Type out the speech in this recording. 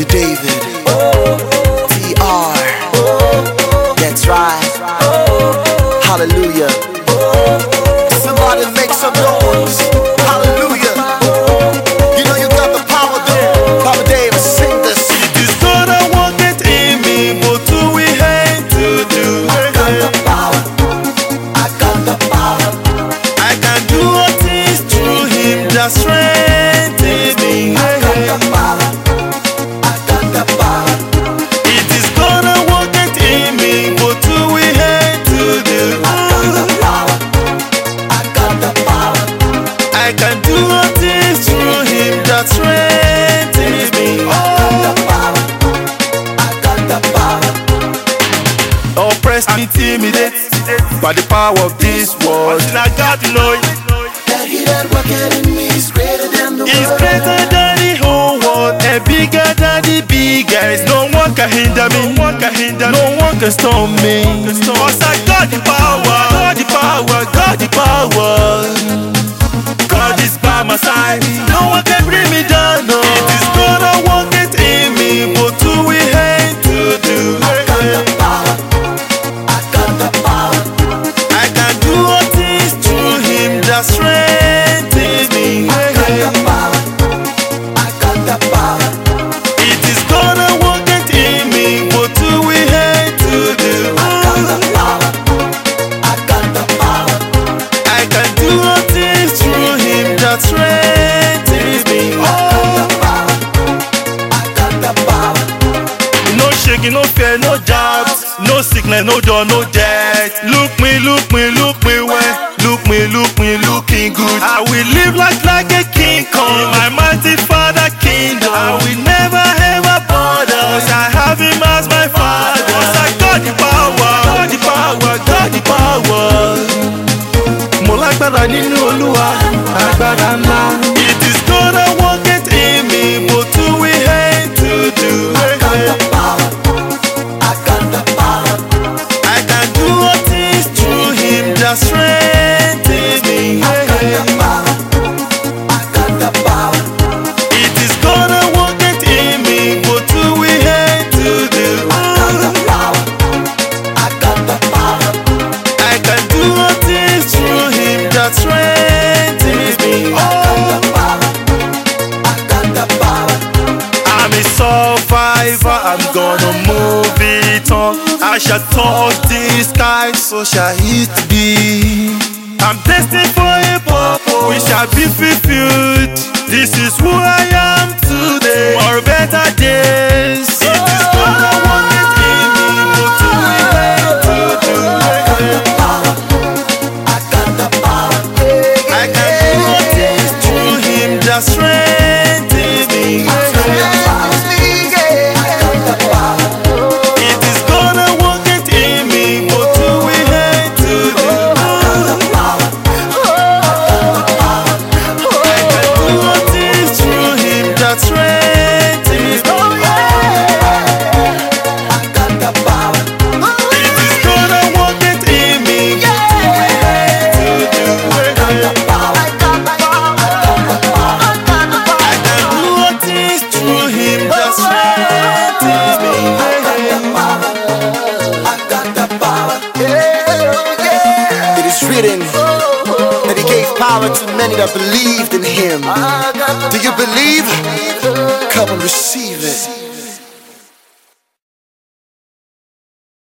Brother David, TR, that's right, hallelujah. Somebody make some noise, hallelujah. You know you got the power though, Papa David, sing this. It is God that worketh in me, but who we hate to do. I got the power, I got the power. I can do all things through Him that strengthens me. I got the power, I got the power. It is God that worketh in me, but who we hate to do. I got the power, I got the power. I can do all things through Him that strengthens me. I got the power, I got the power. Oppressed and intimidate by the power of this world. I got to know That He that worketh in me is greater than the He's world. greater than the whole world and bigger than the biggest. No one can hinder me, no one can stop me. Cause I got the power, got the power, got the power. God is by my side, no one can bring me down. No. It is God that worketh in me, but who we hate to do. I got the power, I got the power. I can do all things through Him that strengthens me. I got the power, I got the power. It is God that worketh in me, but who we hate to do. I got the power, I got the power. I can do all things through Him that strengthens me. I got the power, I got the power. No shaking, no fear, no doubt, no sickness, no joy, no death. Look me well. Look me looking good. I will live like a king in my mighty Father kingdom. I will never ever bother, 'cause I have Him as my Father. 'Cause I got the power, got the power, got the power. Mo lágbára nínú Olúwa, agbára ńlá. It is God that worketh in me, but who we hate to do. I got the power, I got the power. I can do all things through Him that strengthens me. I got the power, I got the power. It is God that worketh in me, but who we hate to do. I got the power, I got the power. I can do all things through Him that strengthens me. I got the power, I got the power. I'm a survivor, I'm gonna move it on. I shall touch the sky, so shall it be. I'm destined for a purpose, we shall be fulfilled. This is who I am today, for better days. It is God that worketh in me, but who we hate to do. I got the power, I got the power. I can do all things through Him that strengthens me. I got the power, I got the power. It is God that worketh in me, but who we hate to do. I got the power, I can do all things through Him that strengthens me. I got the power. It is God that worketh in me, but who we hate to do. I got the power, I got the power. I can do all things through Him that strengthens me. I got the power. It is written that He gave power to many that believed in Him. Do you believe? Come and receive it.